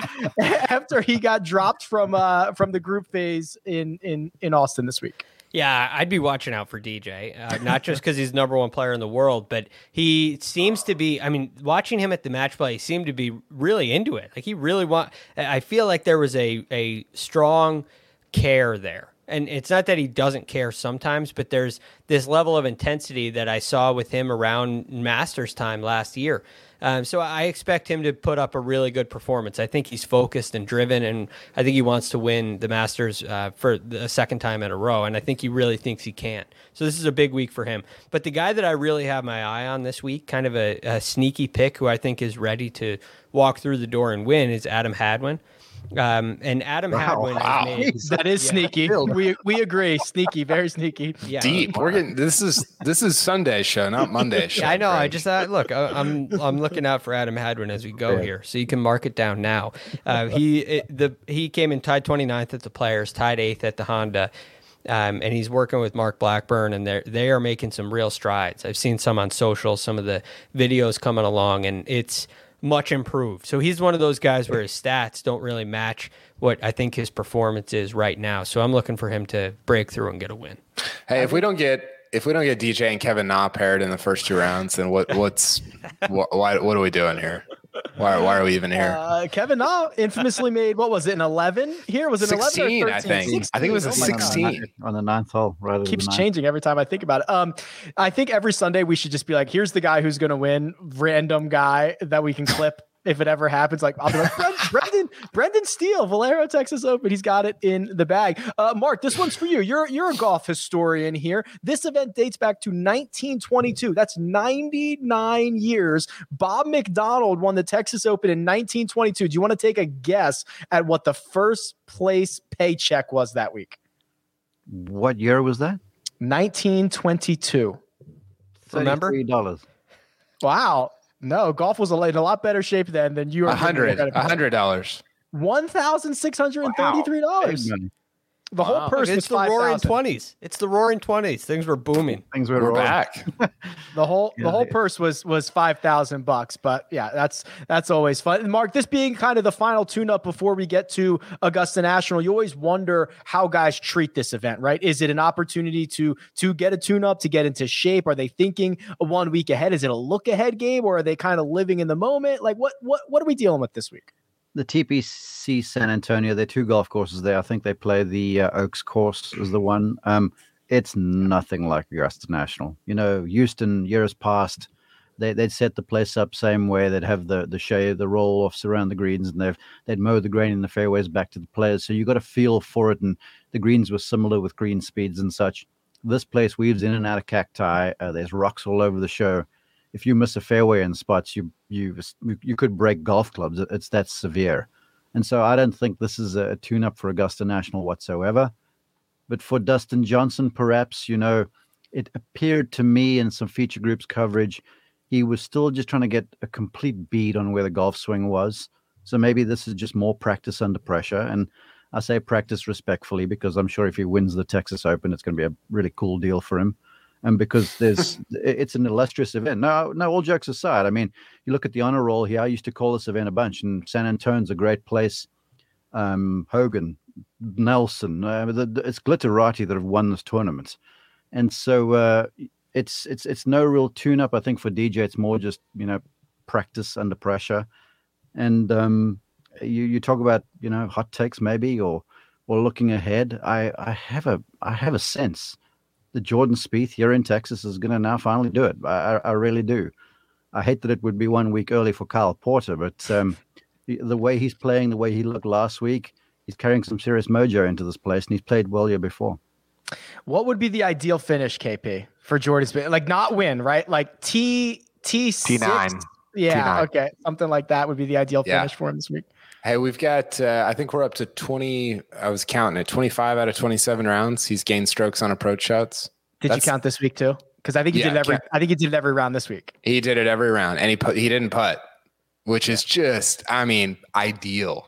he got dropped from the group phase in Austin this week. Yeah, I'd be watching out for DJ, not just because he's the number one player in the world, but he seems to be, I mean, watching him at the match play, he seemed to be really into it. Like he really I feel like there was a strong care there. And it's not that he doesn't care sometimes, but there's this level of intensity that I saw with him around Masters time last year. So I expect him to put up a really good performance. I think he's focused and driven, and I think he wants to win the Masters for the second time in a row, and I think he really thinks he can. So this is a big week for him. But the guy that I really have my eye on this week, kind of a sneaky pick who I think is ready to walk through the door and win, is Adam Hadwin. And Adam Hadwin that is sneaky. We agree. Sneaky, very sneaky. Yeah. Deep. We're getting this is Sunday's show, not Monday's show. Yeah, I know. Right? I just look. I'm looking out for Adam Hadwin as we go here, so you can mark it down now. He came in tied 29th at the Players, tied 8th at the Honda. And he's working with Mark Blackburn, and they are making some real strides. I've seen some on social, some of the videos coming along, and it's much improved. So he's one of those guys where his stats don't really match what I think his performance is right now. So I'm looking for him to break through and get a win. Hey, if we don't get DJ and Kevin Na paired in the first 2 rounds, then why, what are we doing here? Why are we even here? Kevin Na infamously made, what was it, an 11 here? Was it an 11 16, or 13? I think. 16. I think it was a Oh my God. 16. On the 9th hole, right? Keeps changing every time I think about it. I think every Sunday we should just be like, here's the guy who's going to win, random guy that we can clip if it ever happens. Like, I'll be like, Brendan Steele, Valero Texas Open. He's got it in the bag. Mark, this one's for you. You're a golf historian here. This event dates back to 1922. That's 99 years. Bob McDonald won the Texas Open in 1922. Do you want to take a guess at what the first place paycheck was that week? What year was that? 1922. Remember? $33. Wow. No, golf was in a lot better shape then than you are. $100. $1,633. The whole purse was It's the roaring 5,000. 20s. It's the roaring 20s. Things were booming. Things We're rolling. back. The whole purse was $5,000. But yeah, that's always fun. And Mark, this being kind of the final tune-up before we get to Augusta National, you always wonder how guys treat this event, right? Is it an opportunity to get a tune-up, to get into shape? Are they thinking 1 week ahead? Is it a look-ahead game, or are they kind of living in the moment? Like, what are we dealing with this week? The TPC San Antonio, there are 2 golf courses there. I think they play the Oaks course is the one. It's nothing like Augusta National. You know, Houston, years past, they'd set the place up same way. They'd have the shade, the roll-offs around the greens, and they'd mow the grain in the fairways back to the players. So you got a feel for it, and the greens were similar with green speeds and such. This place weaves in and out of cacti. There's rocks all over the show. If you miss a fairway in spots, you could break golf clubs. It's that severe. And so I don't think this is a tune-up for Augusta National whatsoever. But for Dustin Johnson, perhaps, you know, it appeared to me in some feature groups coverage, he was still just trying to get a complete bead on where the golf swing was. So maybe this is just more practice under pressure. And I say practice respectfully because I'm sure if he wins the Texas Open, it's going to be a really cool deal for him. And because it's an illustrious event. No, all jokes aside, I mean, you look at the honor roll here. I used to call this event a bunch, and San Antonio's a great place. Hogan, Nelson, it's Glitterati that have won this tournament, and so it's no real tune-up. I think for DJ, it's more just practice under pressure. And you talk about hot takes maybe or looking ahead. I have a sense that Jordan Spieth here in Texas is going to now finally do it. I really do. I hate that it would be 1 week early for Kyle Porter, but the way he's playing, the way he looked last week, he's carrying some serious mojo into this place, and he's played well here before. What would be the ideal finish, KP, for Jordan Spieth? Like not win, right? Like T6. T9. Yeah, T9. okay. Something like that would be the ideal finish for him this week. Hey, we've got, I think we're up to 20. I was counting it, 25 out of 27 rounds. He's gained strokes on approach shots. Did you count this week too? Because I think he did every. I think he did it every round this week. He did it every round, and he didn't putt, which is just, I mean, ideal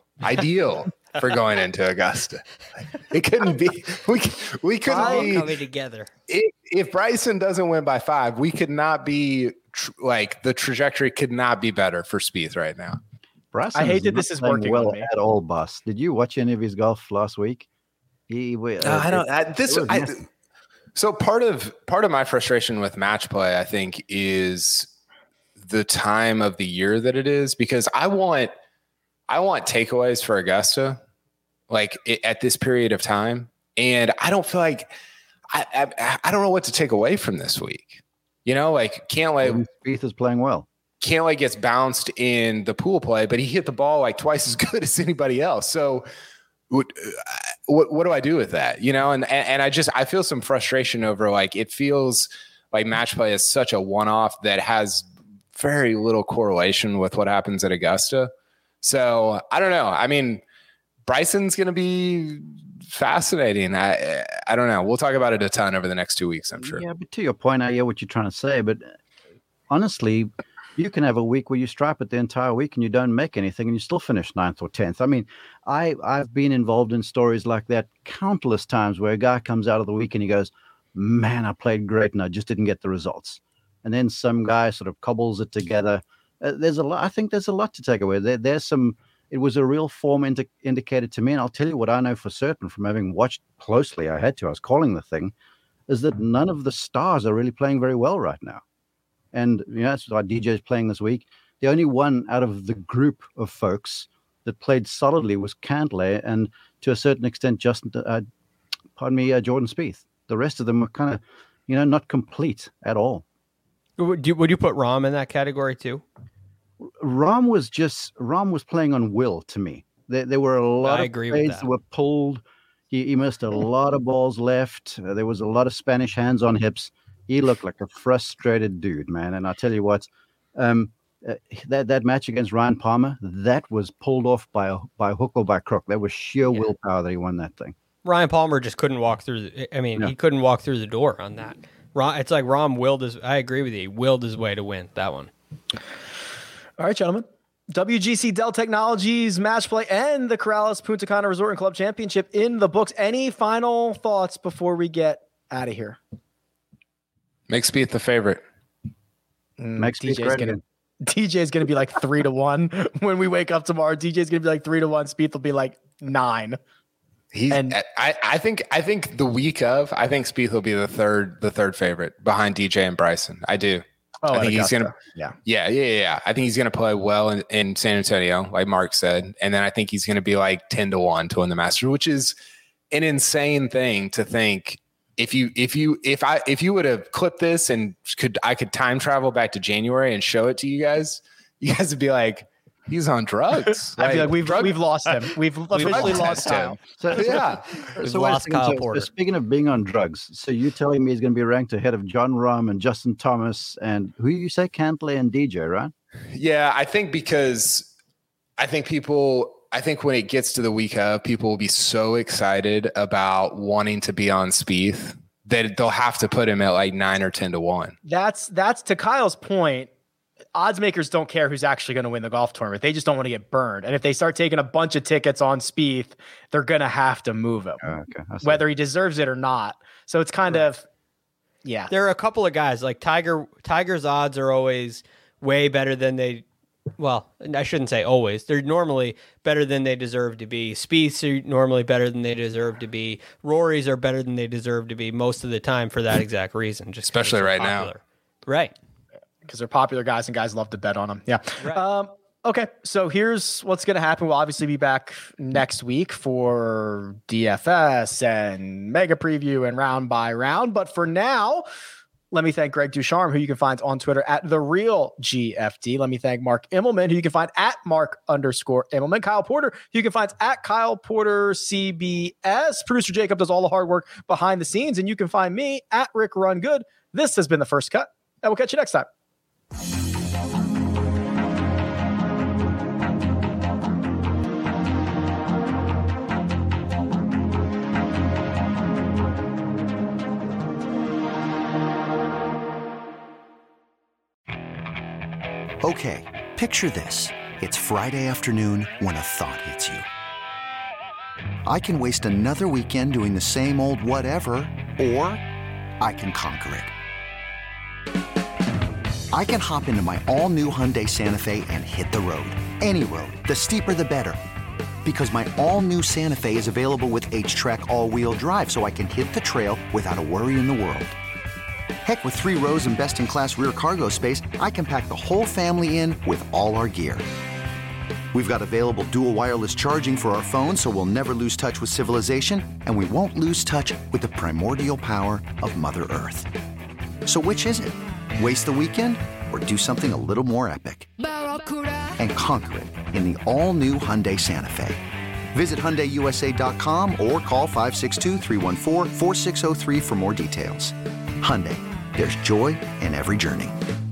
for going into Augusta. It couldn't be. We couldn't be coming together. If Bryson doesn't win by 5, we could not be the trajectory could not be better for Spieth right now. Bryson I hate that this is working well on me. at all, boss. Did you watch any of his golf last week? So part of my frustration with match play, I think, is the time of the year that it is, because I want takeaways for Augusta, at this period of time, and I don't feel like I don't know what to take away from this week. Cantlay Spieth is playing well. Cantlay gets bounced in the pool play, but he hit the ball twice as good as anybody else. So what do I do with that? And I feel some frustration over it feels like match play is such a one-off that has very little correlation with what happens at Augusta. So I don't know. I mean, Bryson's going to be fascinating. I don't know. We'll talk about it a ton over the next 2 weeks, I'm sure. Yeah, but to your point, I hear what you're trying to say, but honestly, you can have a week where you stripe it the entire week and you don't make anything and you still finish 9th or 10th. I mean, I've been involved in stories like that countless times where a guy comes out of the week and he goes, man, I played great and I just didn't get the results. And then some guy sort of cobbles it together. I think there's a lot to take away. It was a real form indicated to me. And I'll tell you what I know for certain from having watched closely. I was calling the thing, is that none of the stars are really playing very well right now. And that's why DJ's playing this week. the only one out of the group of folks that played solidly was Cantlay and to a certain extent Jordan Spieth. The rest of them were kind of, not complete at all. Would you put Rahm in that category too? Rahm was playing on will to me. There were a lot of trades that were pulled. He missed a lot of balls left. There was a lot of Spanish hands on hips. He looked like a frustrated dude, man. And I'll tell you what, that match against Ryan Palmer, that was pulled off by hook or by crook. That was sheer willpower that he won that thing. Ryan Palmer just couldn't walk through. He couldn't walk through the door on that. It's like Rahm willed his. I agree with you. He willed his way to win that one. All right, gentlemen. WGC Dell Technologies match play and the Corrales Punta Cana Resort and Club Championship in the books. Any final thoughts before we get out of here? Make Spieth the favorite. DJ's gonna be like 3-1 when we wake up tomorrow. DJ's gonna be like 3-1. Spieth will be like 9. I think the week of, I think Spieth will be the third favorite behind DJ and Bryson. I do. I think he's gonna. Yeah. I think he's gonna play well in San Antonio, like Mark said, and then I think he's gonna be like 10-1 to win the Masters, which is an insane thing to think. If you would have clipped this and I could time travel back to January and show it to you guys would be like, he's on drugs. I feel like we've lost him. We've officially lost him. So lost Kyle Porter. Speaking of being on drugs, so you're telling me he's going to be ranked ahead of Jon Rahm and Justin Thomas and who you say, Cantlay and DJ, right? Yeah, I think when it gets to the week of, people will be so excited about wanting to be on Spieth that they'll have to put him at like 9 or 10-1. That's to Kyle's point. Odds makers don't care who's actually going to win the golf tournament. They just don't want to get burned. And if they start taking a bunch of tickets on Spieth, they're going to have to move him, whether he deserves it or not. So it's kind of, yeah. There are a couple of guys like Tiger's odds are always way better than well, I shouldn't say always. They're normally better than they deserve to be. Spieth's are normally better than they deserve to be. Rory's are better than they deserve to be most of the time for that exact reason. Just especially right now. Right. Because they're popular guys and guys love to bet on them. Yeah. Right. Okay. So here's what's going to happen. We'll obviously be back next week for DFS and mega preview and round by round. But for now, let me thank Greg Ducharme, who you can find on Twitter at @TheRealGFD. Let me thank Mark Immelman, who you can find at Mark_Immelman. Kyle Porter, who you can find at Kyle Porter CBS. Producer Jacob does all the hard work behind the scenes, and you can find me at Rick Run Good. This has been The First Cut, and we'll catch you next time. Okay, picture this. It's Friday afternoon when a thought hits you. I can waste another weekend doing the same old whatever, or I can conquer it. I can hop into my all-new Hyundai Santa Fe and hit the road. Any road. The steeper, the better. Because my all-new Santa Fe is available with H-Track all-wheel drive, so I can hit the trail without a worry in the world. Heck, with 3 rows and best-in-class rear cargo space, I can pack the whole family in with all our gear. We've got available dual wireless charging for our phones, so we'll never lose touch with civilization, and we won't lose touch with the primordial power of Mother Earth. So which is it? Waste the weekend or do something a little more epic? And conquer it in the all-new Hyundai Santa Fe. Visit HyundaiUSA.com or call 562-314-4603 for more details. Hyundai, there's joy in every journey.